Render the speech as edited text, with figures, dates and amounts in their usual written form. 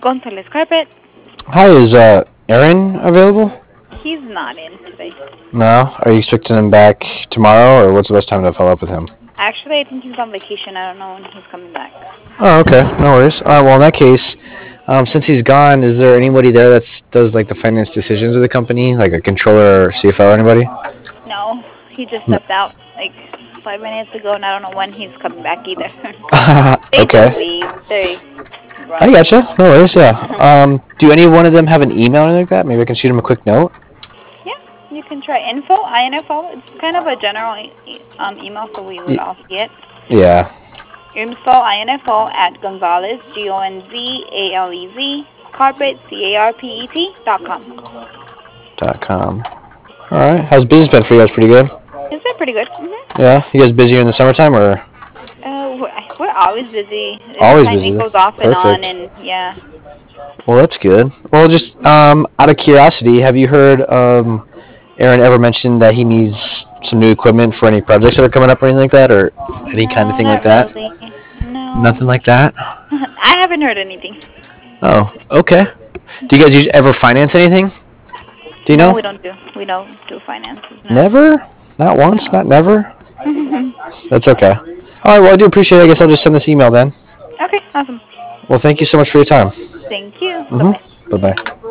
Gonzalez Carpet. Hi, is Aaron available? He's not in today. No? Are you expecting him back tomorrow, or what's the best time to follow up with him? Actually, I think he's on vacation. I don't know when he's coming back. Oh, okay. No worries. All right, well, in that case, since he's gone, is there anybody there that does like the finance decisions of the company, like a controller or CFO or anybody? No, he just No. stepped out like 5 minutes ago, and I don't know when he's coming back either. They Okay. just leave. They I run. gotcha. No worries, yeah. Do any one of them have an email or anything like that? Maybe I can shoot him a quick note? Yeah, you can try info. It's kind of a general email, so we would Y- all see it. yeah. info at Gonzalez Gonzalez carpet carpet.com. .com. All right. How's business been for you guys? Pretty good? It's been pretty good. Yeah. You guys busier in the summertime or We're always busy. always Anytime it busy? goes off and on, Perfect. and yeah. Well, that's good. Well, just out of curiosity, have you heard Aaron ever mention that he needs some new equipment for any projects that are coming up or anything like that, or any kind of No, thing like not that? really. No. Nothing like that. I haven't heard anything. Oh, okay. Do you guys ever finance anything? Do you No, know? we don't do. We don't do finances. No. Never? Not once? No. Not never? That's okay. All right. Well, I do appreciate it. I guess I'll just send this email then. Okay, awesome. Well, thank you so much for your time. Thank you. Bye bye. Bye bye.